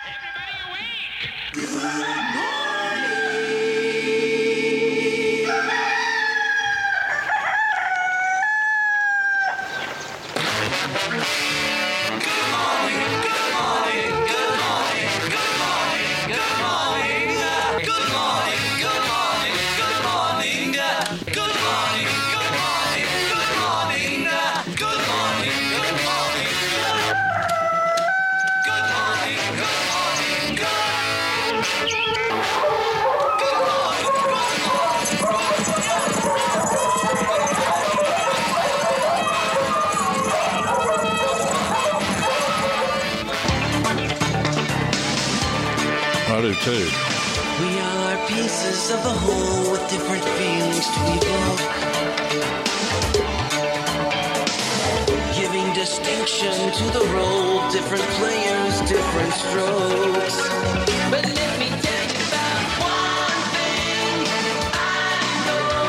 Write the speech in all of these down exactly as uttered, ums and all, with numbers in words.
I do too. We are pieces of a whole with different feelings to evoke, giving distinction to the role, different players, different strokes. But let me tell you about one thing I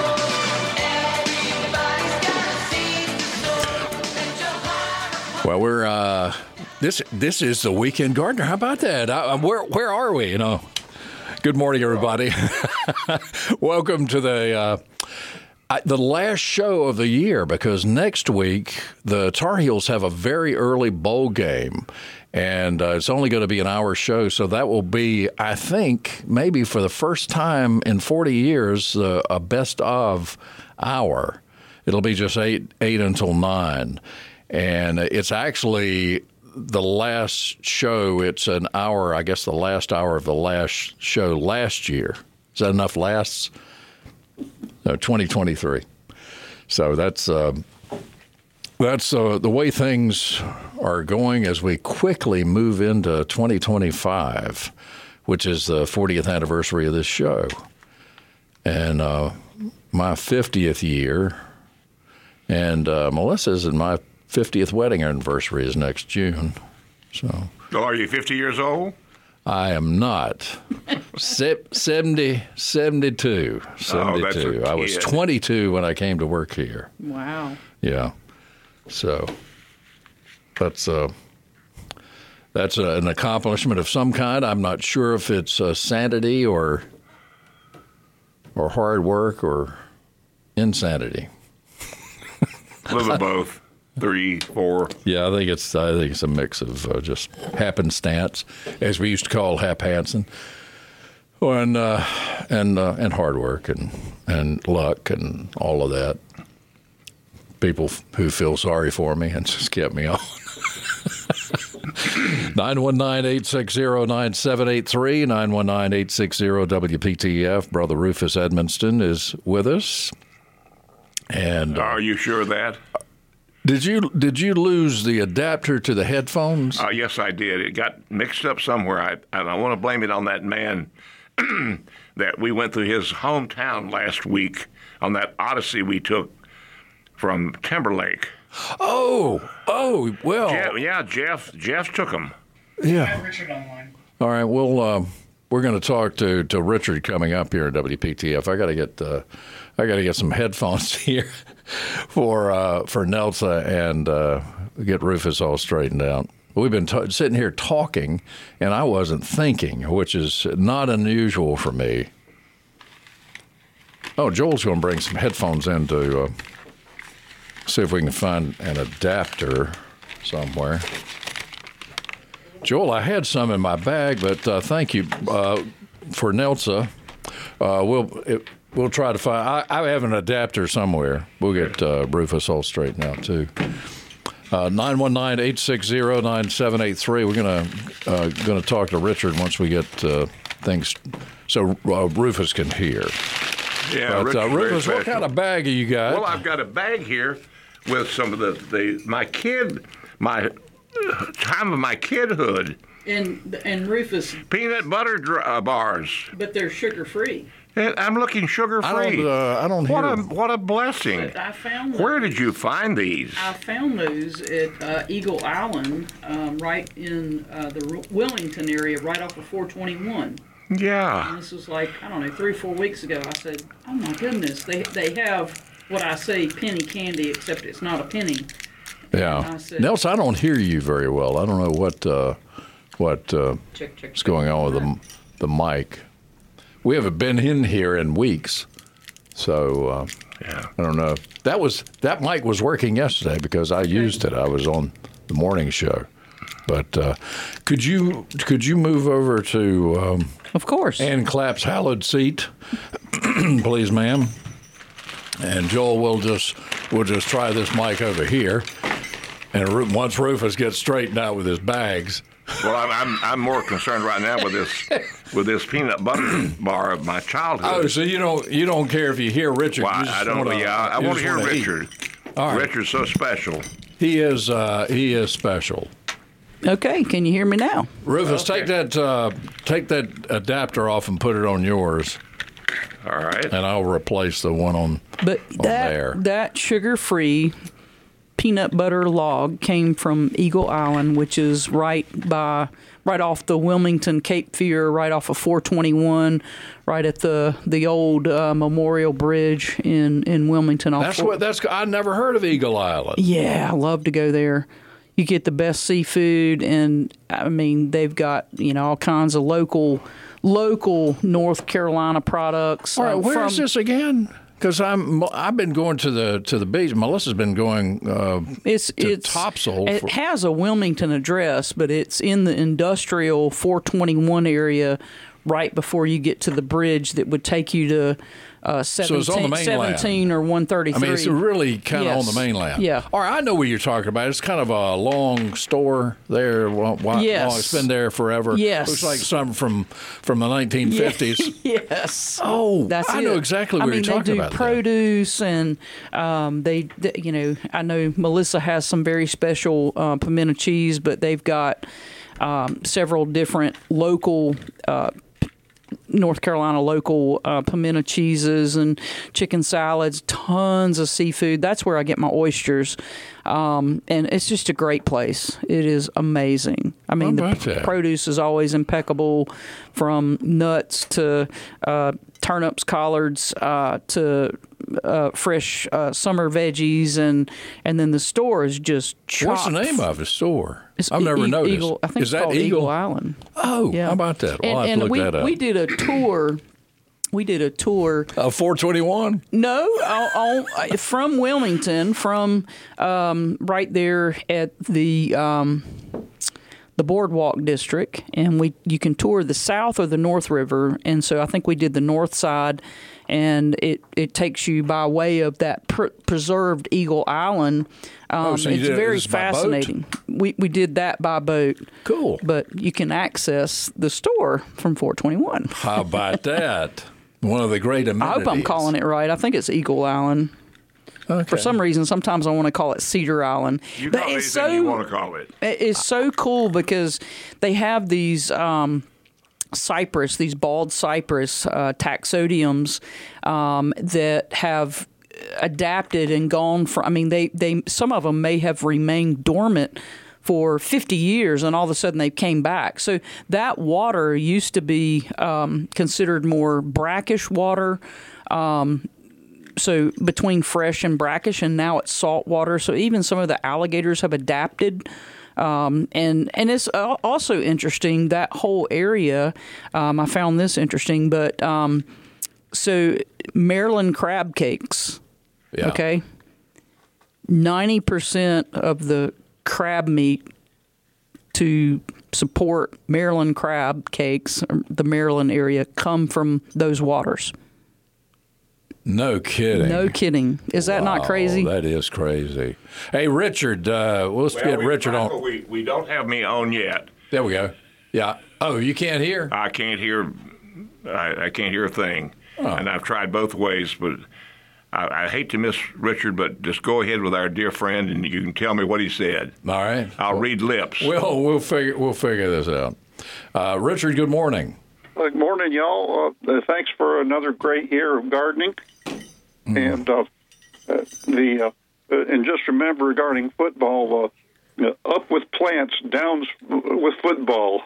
know. Everybody's got a seed to sow. Let your heart. Well, we're uh, this this is the Weekend Gardener. How about that? Uh, where where are we? You know. Good morning, everybody. Welcome to the uh, I, the last show of the year, because next week the Tar Heels have a very early bowl game, and uh, it's only going to be an hour show. So that will be, I think, maybe for the first time in forty years, uh, a best of hour. It'll be just eight eight until nine, and it's actually the last show. It's an hour, I guess the last hour of the last show last year. Is that enough lasts? No, twenty twenty-three. So that's uh, that's uh, the way things are going as we quickly move into twenty twenty-five, which is the fortieth anniversary of this show. And uh, my fiftieth year, and uh, Melissa's and my fiftieth wedding anniversary is next June. So, oh, are you fifty years old? I am not. Se- seventy, seventy-two. seventy-two. Oh, I was twenty-two when I came to work here. Wow. Yeah. So that's uh, that's uh, an accomplishment of some kind. I'm not sure if it's uh, sanity or or hard work or insanity. A little of both. Three, four. Yeah, I think it's I think it's a mix of uh, just happenstance, as we used to call Hap Hansen, and uh, and uh, and hard work and and luck and all of that. People who feel sorry for me and just kept me on. nine one nine, eight six zero, nine seven eight three, nine one nine, eight six zero, W P T F. Brother Rufus Edmonston is with us. And uh, are you sure of that? Did you did you lose the adapter to the headphones? Uh, yes, I did. It got mixed up somewhere, I, and I want to blame it on that man that we went through his hometown last week on that odyssey we took from Timberlake. Oh, oh, well. Jeff, yeah, Jeff Jeff took him. Yeah. Richard online. All right, well, um, we're going to talk to, to Richard coming up here at W P T F. I got to get uh, I got to get some headphones here for uh, for Nelsa and uh, get Rufus all straightened out. We've been t- sitting here talking, and I wasn't thinking, which is not unusual for me. Oh, Joel's going to bring some headphones in to uh, see if we can find an adapter somewhere. Joel, I had some in my bag, but uh, thank you uh, for Nelsa. Uh, we'll it, we'll try to find. I, I have an adapter somewhere. We'll get uh, Rufus all straightened out too. Nine one nine, eight six zero, nine seven eight three. We're gonna uh, gonna talk to Richard once we get uh, things so uh, Rufus can hear. Yeah, but, uh, Rufus, what kind of bag have you got? Well, I've got a bag here with some of the, the my kid my time of my kidhood. And and Rufus, peanut butter dr- uh, bars. But they're sugar free. I'm looking sugar free. I don't. Uh, I don't what hear. a what a blessing! But I found those. Where did you find these? I found those at uh, Eagle Island, um, right in uh, the Wellington area, right off of four twenty-one. Yeah. And this was like I don't know three or four weeks ago. I said, "Oh my goodness, they they have what I say penny candy, except it's not a penny." Yeah, I said, Nelson, I don't hear you very well. I don't know what uh, what uh, Check, check, is going on with the the mic. We haven't been in here in weeks, so uh, Yeah. I don't know. That was that mic was working yesterday because I used it. I was on the morning show. But uh, could you could you move over to um, Of course. Ann Clapp's hallowed seat, please, ma'am? And Joel will just we'll just try this mic over here. And Ru- once Rufus gets straightened out with his bags. Well, I'm, I'm I'm more concerned right now with this with this peanut butter bar of my childhood. Oh, so you don't you don't care if you hear Richard? Well, you just I don't. wanna, yeah, I you want to just hear wanna eat. Richard. All right. Richard's so special. He is uh, he is special. Okay, can you hear me now? Rufus, Okay. take that uh, take that adapter off and put it on yours, All right. and I'll replace the one on. But that there. that sugar-free peanut butter log came from Eagle Island, which is right by right off the Wilmington Cape Fear, right off of four twenty-one, right at the the old uh, Memorial Bridge in in Wilmington. off That's four- what that's. I never heard of Eagle Island. Yeah, I love to go there. You get the best seafood, and I mean they've got you know all kinds of local local North Carolina products. All right, uh, where from, is this again? Because I'm I've been going to the to the beach. Melissa's been going. Uh, It's to it's Topsail It for- has a Wilmington address, but it's in the industrial four twenty-one area, right before you get to the bridge that would take you to uh, seventeen, it's on the mainland. seventeen or one I thirty-three. mean, it's really kind of Yes. on the mainland. Yeah. All right, I know what you're talking about. It's kind of a long store there. Well, why, Yes. long, it's been there forever. Yes. Looks like something from from the nineteen fifties. Yes. Oh, That's I it. know exactly I what mean, you're talking they do about. there. produce, and um, they, they, you know, I know Melissa has some very special uh, pimento cheese, but they've got um, several different local. Uh, North Carolina local uh, pimento cheeses and chicken salads, tons of seafood. That's where I get my oysters, um, and it's just a great place. It is amazing. I mean, How the about p- that? produce is always impeccable, from nuts to uh, turnips, collards, uh, to uh, fresh uh, summer veggies, and and then the store is just chock. What's the name of the store? It's I've never E- noticed. Eagle, I think Is it's that called Eagle? Eagle Island. Oh, Yeah. how about that? I'll and have to and look we, that up. we did a tour. We did a tour. Uh, four twenty-one. No, on, on, from Wilmington, from um, right there at the um, the Boardwalk District, and we you can tour the South or the North River, and so I think we did the North side, and it, it takes you by way of that pr- preserved Eagle Island. Um, Oh, so you it's did it- very this is by boat? fascinating. We we did that by boat. Cool. But you can access the store from four twenty-one. How about that? One of the great I amenities. hope I'm calling it right. I think it's Eagle Island. Okay. For some reason, sometimes I want to call it Cedar Island. You but call it it's anything so you want to call it. it's so cool because they have these um, cypress, these bald cypress uh, taxodiums um, that have adapted and gone from. I mean, they they some of them may have remained dormant for fifty years, and all of a sudden they came back. So that water used to be um, considered more brackish water. Um, so between fresh and brackish, and now it's salt water. So even some of the alligators have adapted. Um, and and it's al- also interesting, that whole area. Um, I found this interesting, but um, so Maryland crab cakes. Yeah. Okay, ninety percent of the crab meat to support Maryland crab cakes, or the Maryland area, come from those waters. No kidding. No kidding. Is that not Wow, crazy? That is crazy. Hey, Richard, uh, let's Well, get we, Richard Michael, on. We, we don't have me on yet. There we go. Yeah. Oh, you can't hear? I can't hear. I, I can't hear a thing, Oh. and I've tried both ways. But I, I hate to miss Richard, but just go ahead with our dear friend, and you can tell me what he said. All right. I'll read lips. We'll we'll figure we'll figure this out. Uh, Richard, good morning. Good morning, y'all. Uh, thanks for another great year of gardening. And uh, uh, the uh, and just remember regarding football, uh, up with plants, down with football.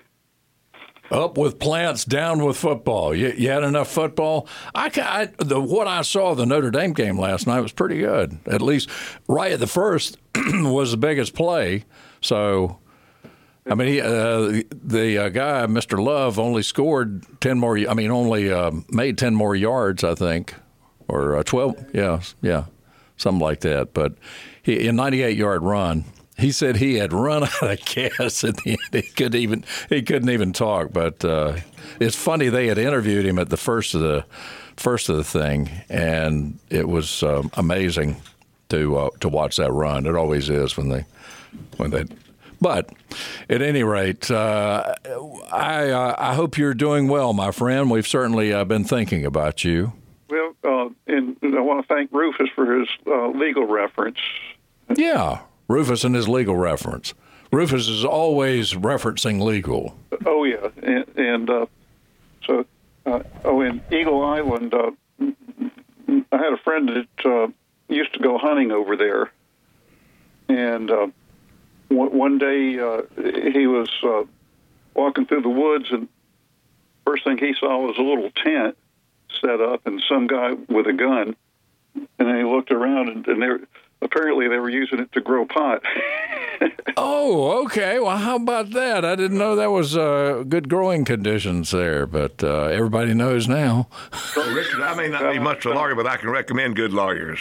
Up with plants, down with football. You, you had enough football. I, ca- I the what I saw of the Notre Dame game last night was pretty good. At least right at the first was the biggest play. So I mean, he, uh, the uh, guy, Mister Love, only scored ten more. I mean, only uh, made ten more yards, I think, or uh, twelve. Yeah, yeah, something like that. But he, a ninety-eight yard run. He said he had run out of gas at the end. He could even he couldn't even talk. But uh, it's funny, they had interviewed him at the first of the first of the thing, and it was um, amazing to uh, to watch that run. It always is when they when they. But at any rate, uh, I uh, I hope you're doing well, my friend. We've certainly uh, been thinking about you. Well, uh, and I want to thank Rufus for his uh, legal reference. Yeah. Rufus and his legal reference. Rufus is always referencing legal. Oh, yeah. And, and uh, so, uh, oh, in Eagle Island, uh, I had a friend that uh, used to go hunting over there. And uh, one, one day uh, he was uh, walking through the woods, and first thing he saw was a little tent set up and some guy with a gun. And then he looked around, and, and there. Apparently, they were using it to grow pot. Oh, okay. Well, how about that? I didn't know that was uh, good growing conditions there, but uh, everybody knows now. Well, Richard, I may not be much of a lawyer, but I can recommend good lawyers.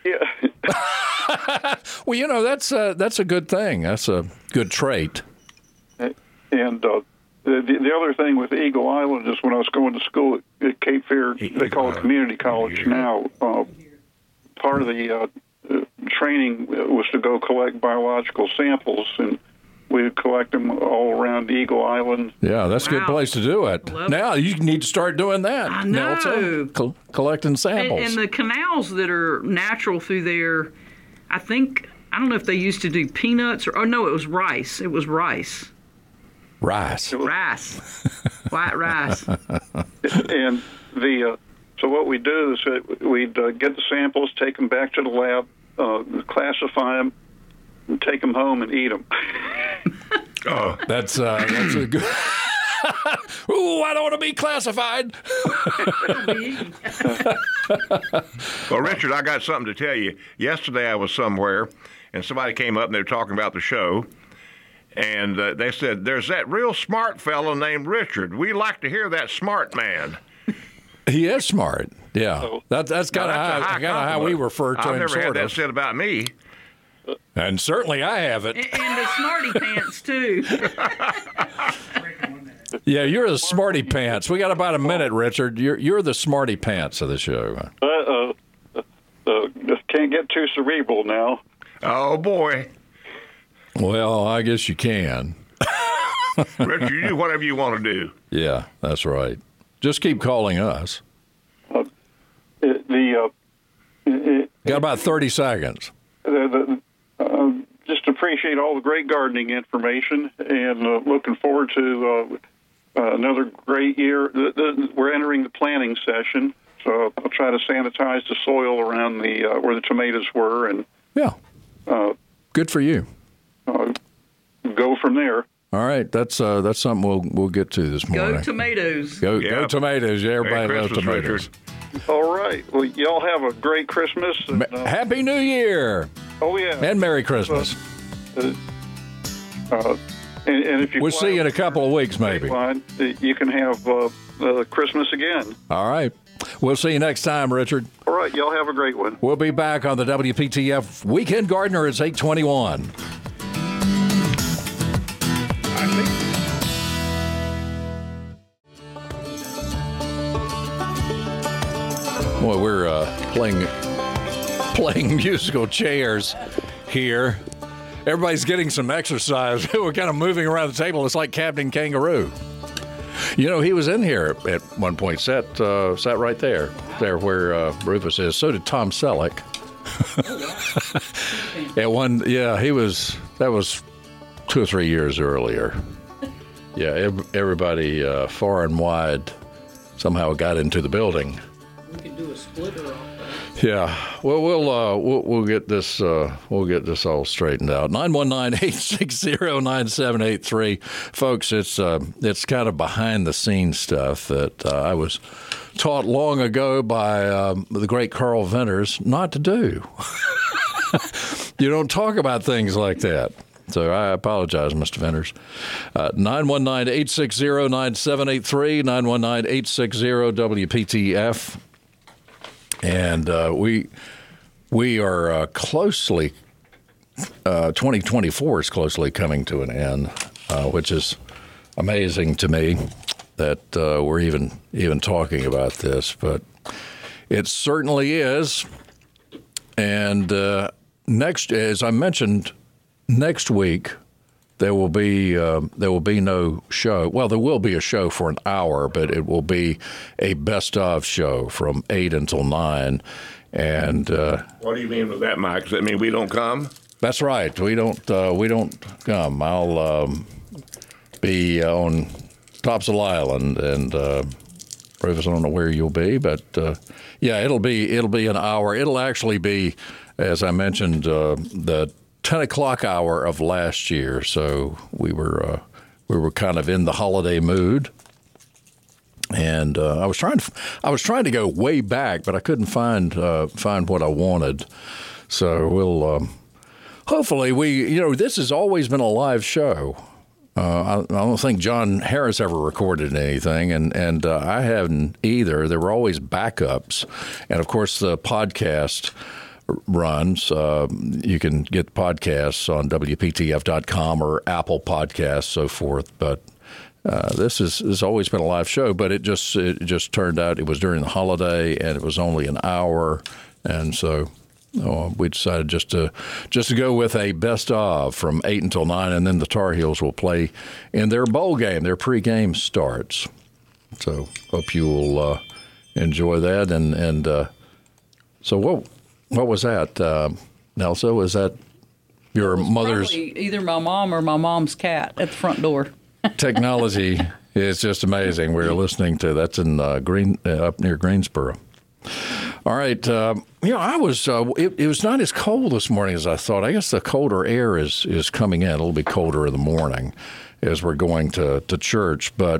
Yeah. Well, you know, that's uh, that's a good thing. That's a good trait. And uh, the, the other thing with Eagle Island is when I was going to school at, at Cape Fear, they call it community college now. Uh, part of the uh, training was to go collect biological samples, and we would collect them all around Eagle Island. Yeah, that's a good Wow. place to do it. Now you need to start doing that, I know. Nelson. Co- collecting And, samples. and the canals that are natural through there, I think, I don't know if they used to do peanuts or, oh, no, it was rice. It was rice. Rice. Rice. White rice. And the uh, so what we do is that we'd uh, get the samples, take them back to the lab, uh, classify them, and take them home and eat them. Oh, That's uh, that's a good. Ooh, I don't want to be classified. well, Richard, I got something to tell you. Yesterday I was somewhere, and somebody came up and they were talking about the show. And uh, they said, there's that real smart fellow named Richard. We like to hear that smart man. He is smart. Yeah, Oh. that, that's kind of Now, that's a how, high kind of how we compliment. refer to I've him, never sort had that of. said about me. And certainly I haven't. And, and the smarty pants, too. Yeah, you're the smarty pants. We got about a minute, Richard. You're you're the smarty pants of the show. Uh, uh, uh, just can't get too cerebral now. Oh, boy. Well, I guess you can. Richard, you do whatever you want to do. Yeah, that's right. Just keep calling us. Uh, it, the uh, it, Got about thirty seconds. the, the, uh, just appreciate all the great gardening information, and uh, looking forward to uh, uh, another great year. The, the, we're entering the planting session, so I'll try to sanitize the soil around the uh, where the tomatoes were, and Yeah. uh, Good for you. uh, go from there. All right, that's uh, that's something we'll we'll get to this morning. Go tomatoes. Go, Yeah. go tomatoes. Yeah, everybody Merry loves Christmas, tomatoes. Richard. All right. Well, y'all have a great Christmas. And, Ma- uh, Happy New Year oh yeah. and Merry Christmas. Uh, uh, and, and if you We'll fly see you in a over couple of weeks, maybe. Line, uh, you can have uh, uh, Christmas again. All right. We'll see you next time, Richard. All right. Y'all have a great one. We'll be back on the W P T F Weekend Gardener. It's eight twenty-one. Boy, we're uh, playing playing musical chairs here. Everybody's getting some exercise. We're kind of moving around the table. It's like Captain Kangaroo. You know, he was in here at one point, sat uh, sat right there, there where uh, Rufus is. So did Tom Selleck. At one, yeah, he was. That was two or three years earlier. Yeah, ev- everybody uh, far and wide somehow got into the building. We could do a splitter off. Yeah, well, we'll uh, we'll, we'll get this uh, we'll get this all straightened out. nine one nine, eight six zero, nine seven eight three, folks. It's uh, it's kind of behind the scenes stuff that uh, I was taught long ago by um, the great Carl Venters not to do. You don't talk about things like that. So I apologize, Mister Venters. Uh, nine one nine, eight six zero, nine seven eight three, nine one nine, eight six zero, W P T F. And uh, we we are uh, closely, uh, twenty twenty-four is closely coming to an end, uh, which is amazing to me that uh, we're even even talking about this. But it certainly is. And uh, next, as I mentioned, next week there will be uh, there will be no show. Well, there will be a show for an hour, but it will be a best of show from eight until nine. And uh, what do you mean with that, Mike? Does that mean we don't come? That's right. We don't uh, we don't come. I'll um, be on Topsail Island, and uh, Rufus, I don't know where you'll be, but uh, yeah, it'll be it'll be an hour. It'll actually be, as I mentioned, uh, the ten o'clock hour of last year. So we were uh, we were kind of in the holiday mood, and uh, I was trying to I was trying to go way back, but I couldn't find uh, find what I wanted. So we'll um, hopefully we you know this has always been a live show. Uh, I, I don't think John Harris ever recorded anything, and and uh, I haven't either. There were always backups, and of course the podcast runs. Uh, you can get podcasts on W P T F dot com or Apple Podcasts, so forth. But uh, this is has always been a live show. But it just it just turned out it was during the holiday, and it was only an hour, and so. Oh, we decided just to just to go with a best of from eight until nine, and then the Tar Heels will play in their bowl game. Their pregame starts. So hope you will uh, enjoy that. And and uh, so what what was that, uh, Nelsa? Was that your mother's? Probably either my mom or my mom's cat at the front door. Technology is just amazing. We're listening to that's in uh, Green uh, up near Greensboro. All right. Uh, you know, I was, uh, it, it was not as cold this morning as I thought. I guess the colder air is, is coming in. It'll be colder in the morning as we're going to, to church. But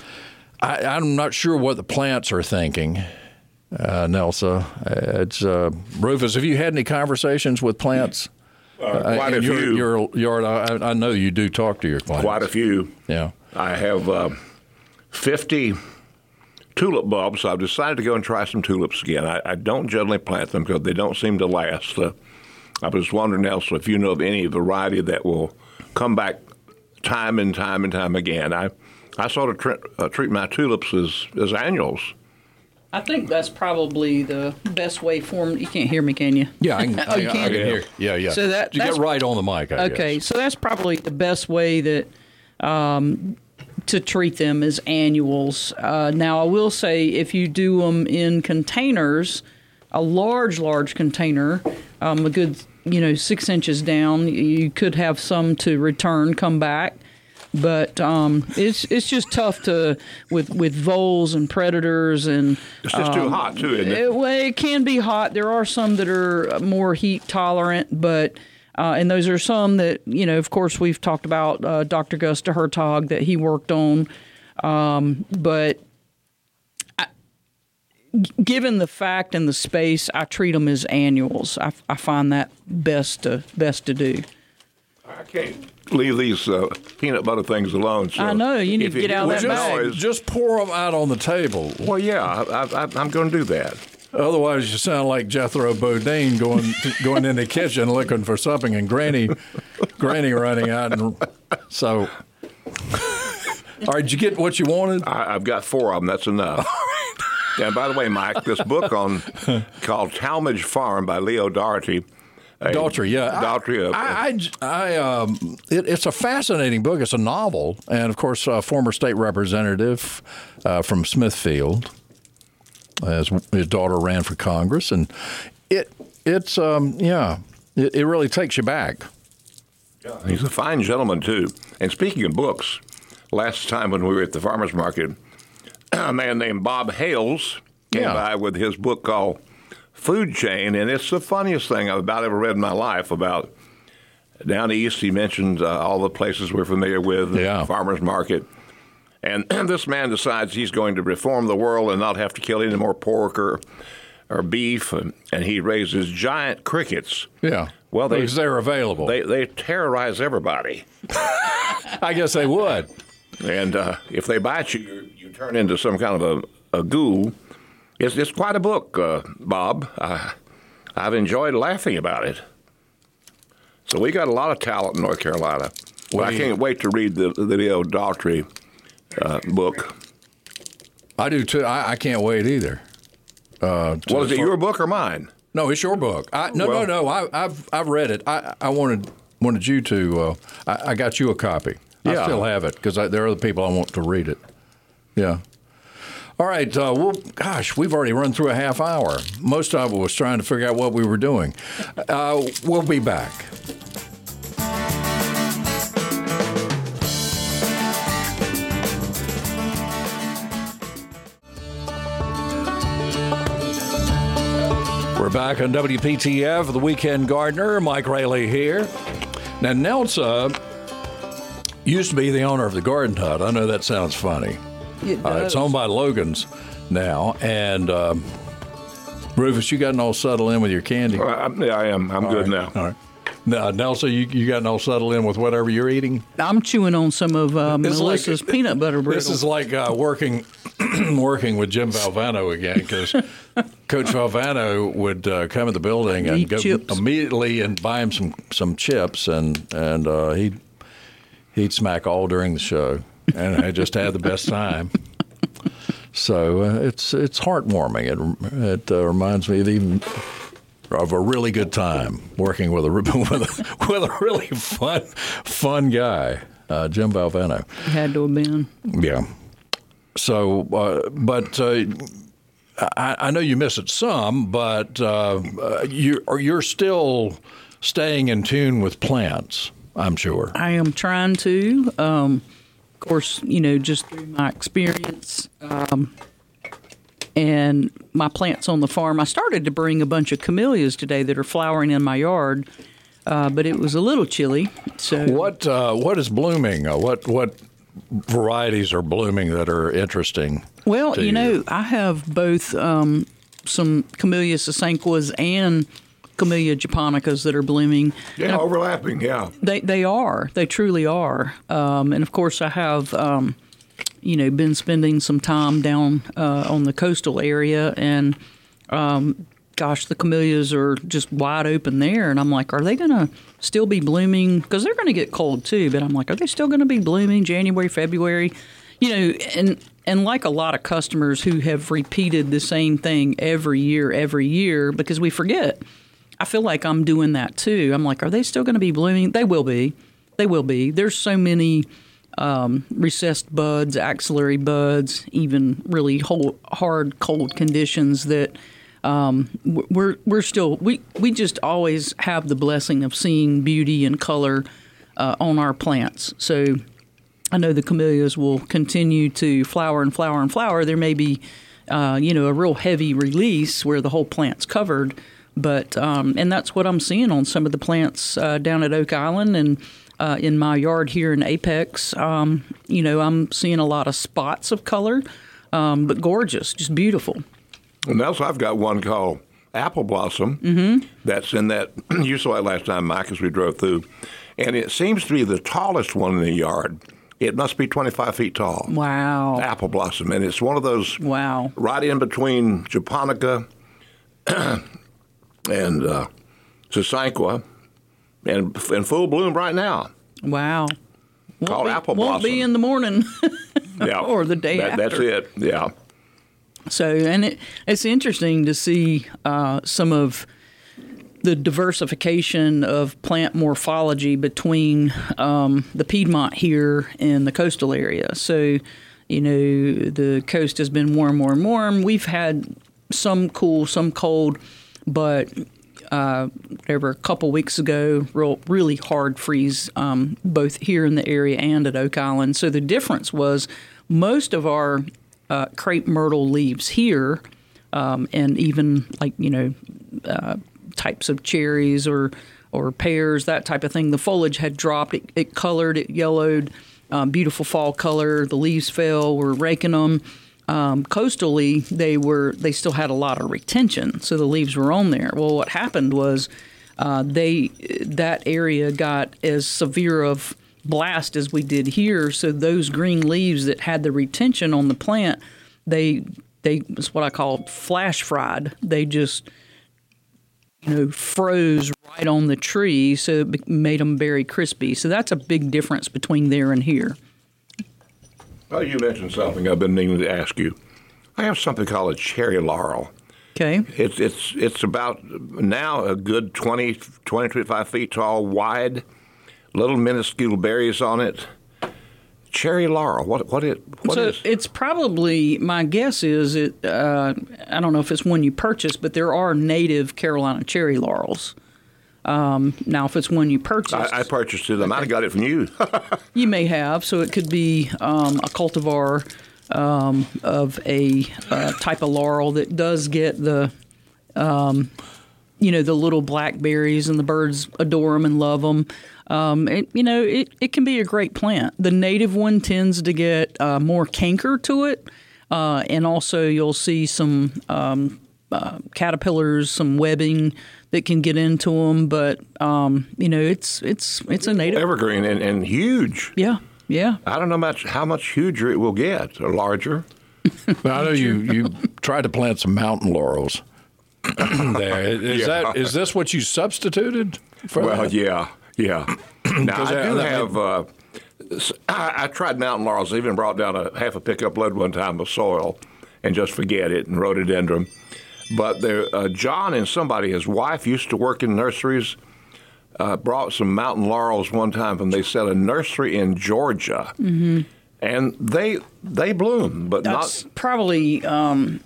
I, I'm not sure what the plants are thinking, uh, Nelsa. Uh, it's, uh, Rufus, have you had any conversations with plants? Uh, quite uh, a your, few. Your yard, I, I know you do talk to your plants. Quite a few. Yeah. I have uh, fifty tulip bulbs, so I've decided to go and try some tulips again. I, I don't generally plant them because they don't seem to last. Uh, I was wondering, Elsa, if you know of any variety that will come back time and time and time again. I I sort of tre- uh, treat my tulips as, as annuals. I think that's probably the best way for them. You can't hear me, can you? Yeah, I can, Oh, you I, can? I can hear. Yeah, yeah. So that- you that's- get right on the mic, I Okay, guess. so that's probably the best way that um, to treat them as annuals. Uh, now, I will say if you do them in containers, a large, large container, um, a good, you know, six inches down, you could have some to return, come back. But um, it's it's just tough to with with voles and predators and It's just too um, hot, too, isn't it? It, well, it can be hot. There are some that are more heat tolerant, but uh, and those are some that you know. Of course, we've talked about uh, Doctor Gusta Hertog that he worked on, um, but I, given the fact and the space, I treat them as annuals. I, I find that best to best to do. I can't leave these uh, peanut butter things alone. So I know, you need if to get hear out of this that bag. noise- Just pour them out on the table. Well, yeah, I, I, I'm going to do that. Otherwise, you sound like Jethro Bodine going going in the kitchen looking for something, and Granny, Granny running out. And so, all right, did you get what you wanted? I, I've got four of them. That's enough. And by the way, Mike, this book on called Talmadge Farm by Leo Daugherty. a- Daughtry, yeah. Daughtry. uh, I, I, I um, it, it's a fascinating book. It's a novel, and of course, a former state representative uh, from Smithfield. As his daughter ran for Congress, and it, it's, um, yeah, it, it really takes you back. He's a fine gentleman, too. And speaking of books, last time when we were at the farmer's market, a man named Bob Hales came Yeah. by with his book called Food Chain, and it's the funniest thing I've about ever read in my life about down east. He mentioned uh, all the places we're familiar with, the Yeah. farmer's market. And this man decides he's going to reform the world and not have to kill any more pork or, or beef, and, and he raises giant crickets Yeah. Well, they because they're available. they they terrorize everybody, I guess they would. and uh, if they bite you, you, you turn into some kind of a, a ghoul. It's it's quite a book, uh, Bob. I, I've enjoyed laughing about it. So we got a lot of talent in North Carolina. Well, I can't wait to read the the Leo Daughtry uh, book. I do too. I, I can't wait either. Uh, Well, is it for- your book or mine? No, it's your book. I, no, Well- no, no. I, I've I've read it. I, I wanted wanted you to. Uh, I, I got you a copy. I Yeah. still have it because there are other people I want to read it. Yeah. All right. Uh, well, gosh, we've already run through a half hour. Most of it was trying to figure out what we were doing. Uh, we'll be back. We're back on W P T F, The Weekend Gardener. Mike Rayleigh here. Now, Nelsa used to be the owner of the Garden Hut. I know that sounds funny. It Uh, it's does. owned by Logan's now. And um, Rufus, you gotten all settled in with your candy? Uh, I'm- yeah, I am. I'm good now. All right. Now, Nelsa, you, you gotten all settled in with whatever you're eating? I'm chewing on some of uh, It's like- Melissa's peanut butter brittle. This is like uh, working working with Jim Valvano again, because Coach Valvano would uh, come in the building and Eat go chips. immediately and buy him some, some chips, and and uh, he'd he'd smack all during the show, and I just had the best time. So uh, it's it's heartwarming. It it uh, reminds me of even of a really good time working with a with a, with a really fun fun guy, uh, Jim Valvano. Had to have been. Yeah. So, uh, but uh, I, I know you miss it some, but uh, uh, you you're still staying in tune with plants, I'm sure. I am trying to. Um, of course, you know, just through my experience um, and my plants on the farm, I started to bring a bunch of camellias today that are flowering in my yard, uh, but it was a little chilly. So What uh, what is blooming? Uh, what what varieties are blooming that are interesting? Well, to you know, I have both um, some Camellia sasanquas and Camellia japonicas that are blooming. Yeah, overlapping. Yeah. They they are. They truly are. Um, and of course, I have, um, you know, been spending some time down uh, on the coastal area, and um, gosh, the camellias are just wide open there. And I'm like, are they going to still be blooming? Because they're going to get cold too. But I'm like, are they still going to be blooming January, February? You know, and and like a lot of customers who have repeated the same thing every year, every year, because we forget. I feel like I'm doing that too. I'm like, are they still going to be blooming? They will be. They will be. There's so many um, recessed buds, axillary buds, even really whole, hard, cold conditions that um, we're we're still we we just always have the blessing of seeing beauty and color uh, on our plants. So I know the camellias will continue to flower and flower and flower. There may be, uh, you know, a real heavy release where the whole plant's covered. But um, and that's what I'm seeing on some of the plants uh, down at Oak Island and uh, in my yard here in Apex. Um, you know, I'm seeing a lot of spots of color, um, but gorgeous, just beautiful. And also, I've got one called Apple Blossom. Mm-hmm. That's in that. You saw it last time, Mike, as we drove through, and it seems to be the tallest one in the yard. It must be twenty-five feet tall. Wow. Apple Blossom, and it's one of those. Wow. Right in between Japonica and uh, Sasanqua, and in full bloom right now. Wow. Won't Called be, Apple won't be Blossom. in the morning. Yeah, Or the day that, That's after. it. Yeah. So, and it, it's interesting to see uh, some of the diversification of plant morphology between um, the Piedmont here and the coastal area. So, you know, the coast has been warm, warm, warm. We've had some cool, some cold, but uh, whatever, a couple weeks ago, real, really hard freeze, um, both here in the area and at Oak Island. So the difference was most of our uh, crepe myrtle leaves here, um, and even like, you know, uh, types of cherries or or pears, that type of thing, the foliage had dropped. It, it colored, it yellowed, um, beautiful fall color. The leaves fell. We're raking them. Um, coastally, they were they still had a lot of retention, so the leaves were on there. Well, what happened was uh, they that area got as severe of blast as we did here. So those green leaves that had the retention on the plant, they they it's what I call flash fried. They just you know froze right on the tree, so it made them very crispy. So that's a big difference between there and here. Well, you mentioned something I've been needing to ask you. I have something called a cherry laurel. Okay. It's it's it's about now a good twenty, twenty, twenty-five feet tall, wide, little minuscule berries on it. Cherry laurel. What what it what so is? It's probably, my guess is it. Uh, I don't know if it's one you purchase, but there are native Carolina cherry laurels. Um, now, if it's one you purchased, I, I purchased it. I might have got it from you. you may have. So it could be um, a cultivar um, of a uh, type of laurel that does get the, um, you know, the little blackberries, and the birds adore them and love them. Um, it, you know, it, it can be a great plant. The native one tends to get uh, more canker to it, uh, and also you'll see some um, uh, caterpillars, some webbing that can get into them. But um, you know, it's it's it's a native evergreen and, and huge. Yeah, yeah. I don't know much how much huger it will get or larger. I know you you tried to plant some mountain laurels. there is Yeah. that is this what you substituted for? Well, that? yeah, yeah. Now I that- do that have. Uh, s- I, I tried mountain laurels. I even brought down a half a pickup load one time of soil, and just forget it, and rhododendron. But there, uh, John and somebody, his wife, used to work in nurseries. Uh, brought some mountain laurels one time from they said a nursery in Georgia, mm-hmm. and they they bloom, but That's not. probably um,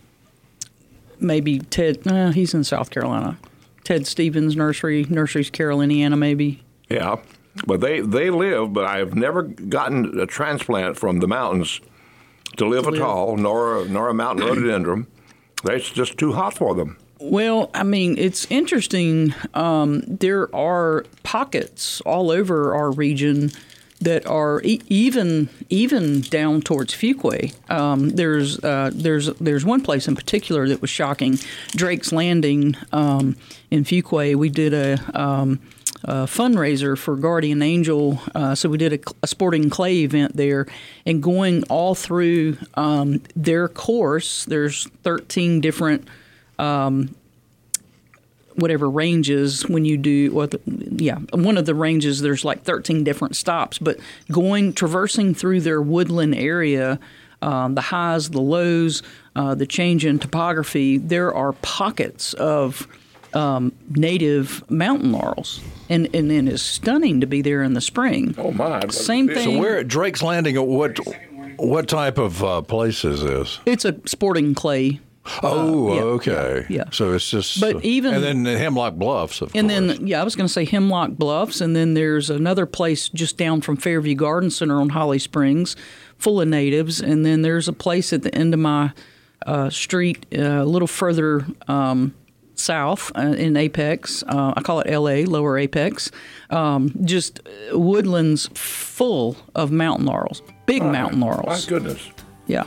maybe Ted. Uh, he's in South Carolina. Ted Stevens Nursery, Nurseries Carroll, Indiana, maybe. Yeah, but they they live. But I have never gotten a transplant from the mountains to live at live. all, nor nor a mountain rhododendron. It's just too hot for them. Well, I mean, it's interesting. Um, there are pockets all over our region that are e- even even down towards Fuquay. Um, there's uh, there's there's one place in particular that was shocking. Drake's Landing um, in Fuquay. We did a, um, a fundraiser for Guardian Angel, uh, so we did a, a sporting clay event there, and going all through um, their course. There's thirteen different. Um, whatever ranges when you do, well, the, yeah, one of the ranges, there's like thirteen different stops, but going, traversing through their woodland area, um, the highs, the lows, uh, the change in topography, there are pockets of um, native mountain laurels. And, and it is stunning to be there in the spring. Oh, my. Same So thing. So where at Drake's Landing? What what type of uh, place is this? It's a sporting clay. Oh, yeah, okay. yeah, yeah. So it's just. But even- and then the Hemlock Bluffs, of And course. then, yeah, I was going to say Hemlock Bluffs, and then there's another place just down from Fairview Garden Center on Holly Springs, full of natives. And then there's a place at the end of my uh, street, uh, a little further um, south uh, in Apex. Uh, I call it L A, Lower Apex. Um, just woodlands full of mountain laurels, big mountain My laurels. goodness. Yeah.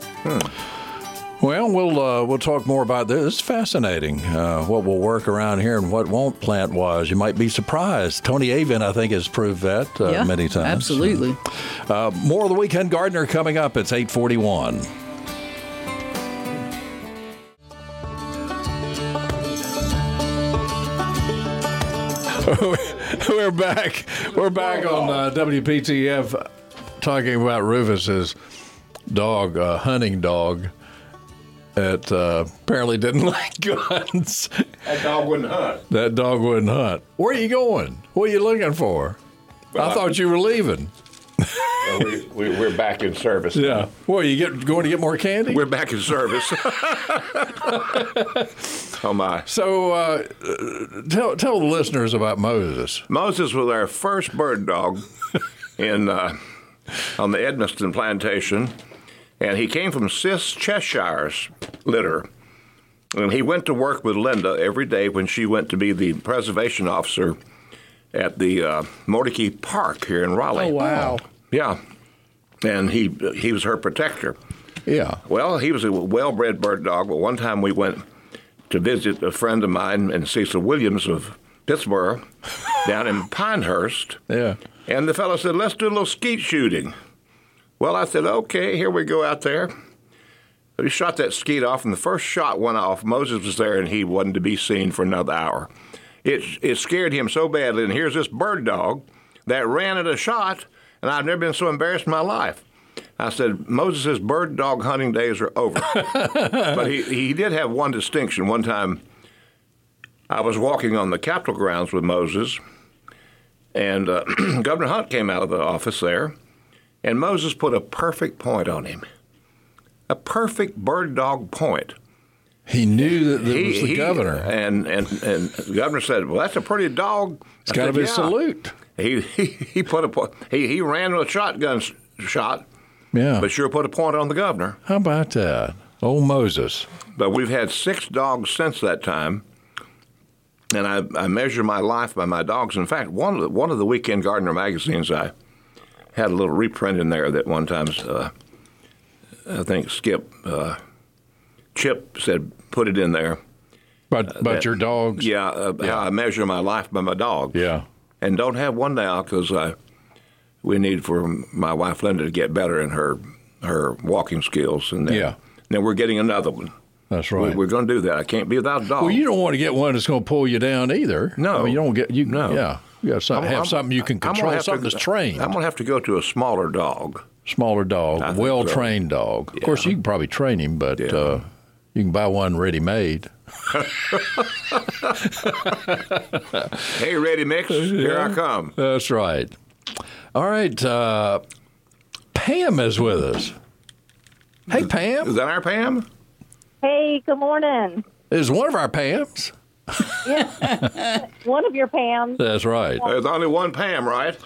Well, we'll uh, we'll talk more about this. It's fascinating uh, what will work around here and what won't plant-wise. You might be surprised. Tony Avon, I think, has proved that uh, yeah, many times. absolutely. Uh, more of the Weekend Gardener coming up. It's eight forty-one. We're back. We're back on uh, W P T F talking about Rufus's dog, uh, hunting dog, that uh, apparently didn't like guns. That dog wouldn't hunt. That dog wouldn't hunt. Where are you going? What are you looking for? I thought you were leaving. Uh, we, we, we're back in service. Yeah. Well, you get going to get more candy? We're back in service. Oh, my. So uh, tell tell the listeners about Moses. Moses was our first bird dog in uh, on the Edmiston plantation, and he came from Sis Cheshire's litter. And he went to work with Linda every day when she went to be the preservation officer at the uh, Mordecai Park here in Raleigh. Oh, wow. Yeah, and he he was her protector. Yeah. Well, he was a well-bred bird dog, but one time we went to visit a friend of mine and Cecil Williams of Pittsburgh, down in Pinehurst. Yeah. And the fellow said, let's do a little skeet shooting. Well, I said, okay, here we go out there. We shot that skeet off, and the first shot went off. Moses was there, and he wasn't to be seen for another hour. It, it scared him so badly, and here's this bird dog that ran at a shot, and I've never been so embarrassed in my life. I said, Moses' bird dog hunting days are over. But he, he did have one distinction. One time, I was walking on the Capitol grounds with Moses, and uh, Governor Hunt came out of the office there, and Moses put a perfect point on him, a perfect bird dog point. He knew that it He- was the he- governor. And, and, and the governor said, well, that's a pretty dog. It's I got to said, be a "Yeah." salute. He, he, he, put a, po- he, he ran with a shotgun s- shot, Yeah. but sure put a point on the governor. How about that? Old Moses. But we've had six dogs since that time, and I, I measure my life by my dogs. In fact, one of the, one of the Weekend Gardener magazines, I had a little reprint in there that one time, uh, I think Skip, uh, Chip said, put it in there. But but that- your dogs. Yeah, uh, how I measure my life by my dogs. Yeah. And don't have one now because we need for my wife Linda to get better in her her walking skills. And then, Yeah. then we're getting another one. That's We- right. We're going to do that. I can't be without a dog. Well, you don't want to get one that's going to pull you down either. No. I mean, you don't get you. No. Yeah. You got to I'm- have I'm- something you can I'm gonna control. have to- Something that's trained. I'm going to have to go to a smaller dog. Smaller I dog, think well trained dog. Of course, Yeah. you can probably train him, but Yeah. uh, you can buy one ready made. Hey, ready mix? Here I come. That's right. All right. Uh, Pam is with us. Hey, Is Pam. that our Pam? Hey, good morning. Is one of our Pams. One of your Pams. That's right. There's only one Pam, right?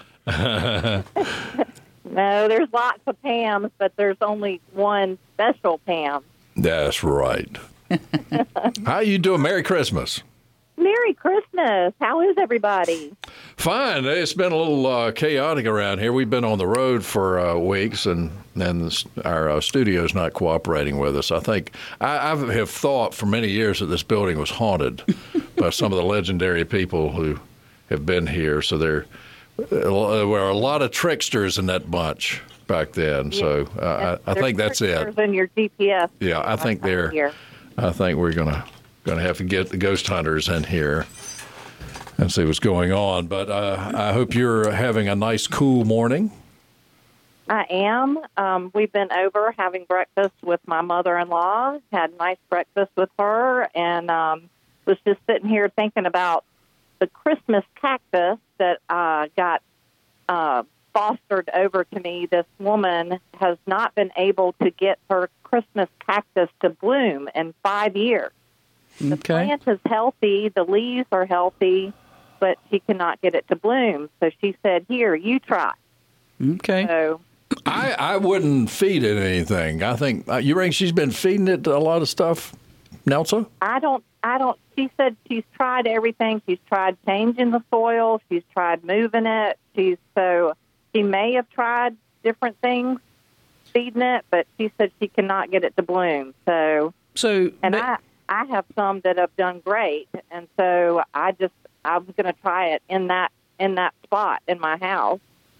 No, there's lots of Pams, but there's only one special Pam. That's right. How you doing? Merry Christmas. Merry Christmas. How is everybody? Fine. It's been a little uh, chaotic around here. We've been on the road for uh, weeks, and and this, our uh, studio's not cooperating with us. I think I, I have thought for many years that this building was haunted by some of the legendary people who have been here. So there, there were a lot of tricksters in that bunch back then. So uh, I, I think that's it. In your G P S. Yeah, I think they're. Here. I think we're gonna gonna have to get the ghost hunters in here and see what's going on. But uh, I hope you're having a nice, cool morning. I am. Um, we've been over having breakfast with my mother-in-law. Had a nice breakfast with her, and um, was just sitting here thinking about the Christmas cactus that uh, got uh, fostered over to me. This woman has not been able to get her Christmas cactus to bloom in five years. The Okay. plant is healthy, the leaves are healthy, but she cannot get it to bloom. So she said, "Here, you try." Okay. So I, I wouldn't feed it anything. I think uh, you reckon she's been feeding it a lot of stuff, Nelsa? I don't, I don't, she said she's tried everything. She's tried changing the soil. She's tried moving it. She's so, she may have tried different things, feeding it, but she said she cannot get it to bloom. So, So, and but- I, I have some that have done great. And so I just, I'm going to try it in that, in that spot in my house.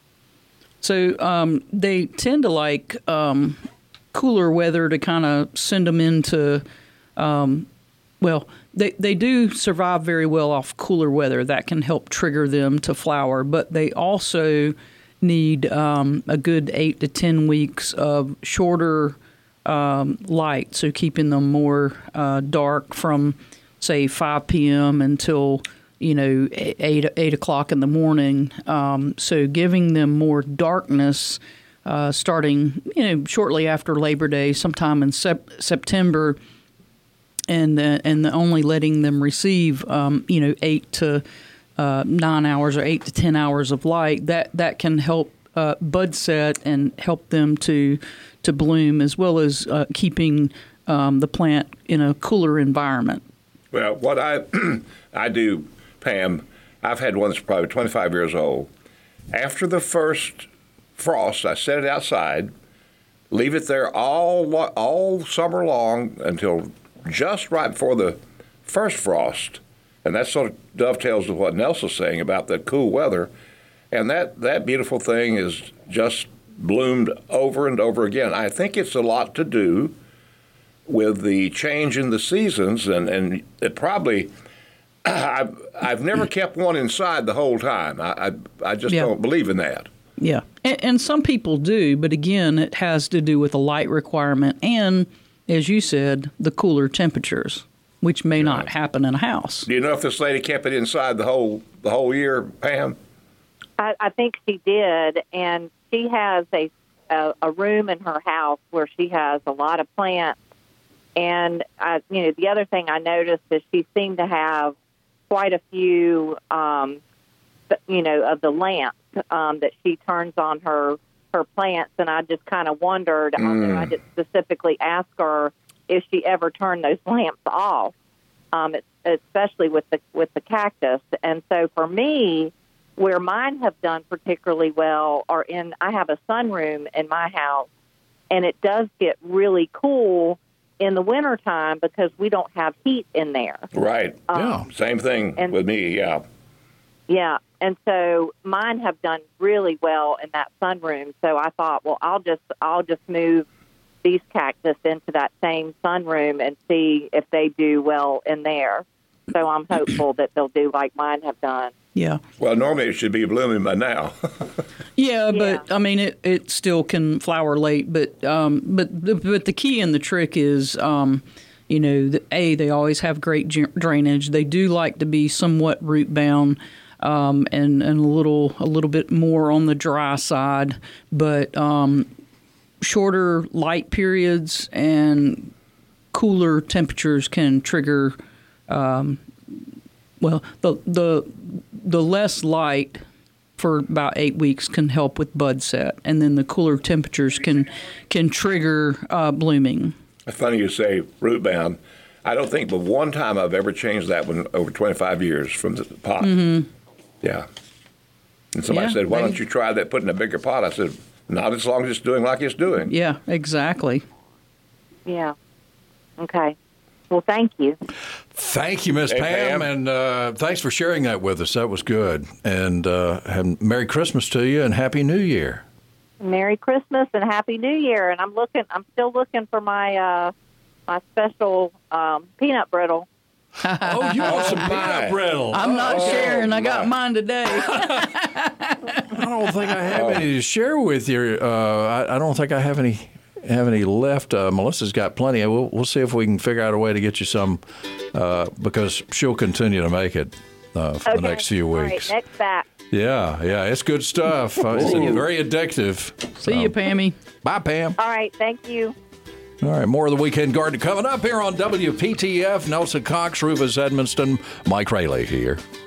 So um, they tend to like um, cooler weather to kind of send them into, um, well, they, they do survive very well off cooler weather. That can help trigger them to flower. But they also need um, a good eight to ten weeks of shorter um, light, so keeping them more uh, dark from, say, five p.m. until you know, eight eight o'clock in the morning. Um, so giving them more darkness, uh, starting you know shortly after Labor Day, sometime in sep- September, and uh, and the only letting them receive um, you know eight to uh, nine hours or eight to ten hours of light. That that can help uh, bud set and help them to to bloom, as well as uh, keeping um, the plant in a cooler environment. Well, what I I do, Pam, I've had one that's probably twenty-five years old. After the first frost, I set it outside, leave it there all lo- all summer long until just right before the first frost, And that sort of dovetails with what Nelson's saying about the cool weather. And that, that beautiful thing is just bloomed over and over again. I think it's a lot to do with the change in the seasons, and, and it probably, I've, I've never kept one inside the whole time. I, I, I just Yeah. don't believe in that. Yeah, and, and some people do, but again, it has to do with the light requirement and, as you said, the cooler temperatures, which may not happen in a house. Do you know if this lady kept it inside the whole the whole year, Pam? I, I think she did, and she has a, a a room in her house where she has a lot of plants. And I, you know, the other thing I noticed is she seemed to have quite a few, um, you know, of the lamps um, that she turns on her her plants. And I just kind of wondered, Mm. although I didn't specifically ask her if she ever turned those lamps off, um, especially with the with the cactus. And so for me, where mine have done particularly well are in, I have a sunroom in my house, and it does get really cool in the wintertime because we don't have heat in there. Right. Yeah. Same thing and- with me, yeah. Yeah, and so mine have done really well in that sunroom. So I thought, well, I'll just I'll just move these cactus into that same sunroom and see if they do well in there. So I'm hopeful that they'll do like mine have done. Yeah. Well, normally it should be blooming by now. Yeah, but Yeah. I mean, it, it still can flower late. But um, but the, but the key and the trick is, um, you know, the, a they always have great dr- drainage. They do like to be somewhat root bound, um, and and a little a little bit more on the dry side. But um, shorter light periods and cooler temperatures can trigger. Um, well, the the the less light for about eight weeks can help with bud set, and then the cooler temperatures can can trigger uh, blooming. It's funny you say root bound. I don't think but one time I've ever changed that one over twenty-five years from the pot. Mm-hmm. Yeah. And somebody Yeah, said, why maybe. don't you try that, put in a bigger pot? I said, not as long as it's doing like it's doing. Yeah, exactly. Yeah. Okay. Well, thank you. Thank you, Miss Hey, Pam, Pam. and uh, thanks for sharing that with us. That was good. And uh, have Merry Christmas to you and Happy New Year. Merry Christmas and Happy New Year. And I'm looking. I'm still looking for my uh, my special um, peanut brittle. Oh, you want some my. peanut brittle? I'm not Oh, sharing. I got my. mine today. I don't think I have any to share with you. Uh, I, I don't think I have any have any left. Uh, Melissa's got plenty. We'll, we'll see if we can figure out a way to get you some uh, because she'll continue to make it uh, for the Okay. next few All right, weeks. next back. Yeah, yeah, it's good stuff. Uh, it's very addictive. See you, Pammy. Bye, Pam. All right. Thank you. All right, more of the Weekend Garden coming up here on W P T F. Nelson Cox, Rufus Edmonston, Mike Rayleigh here.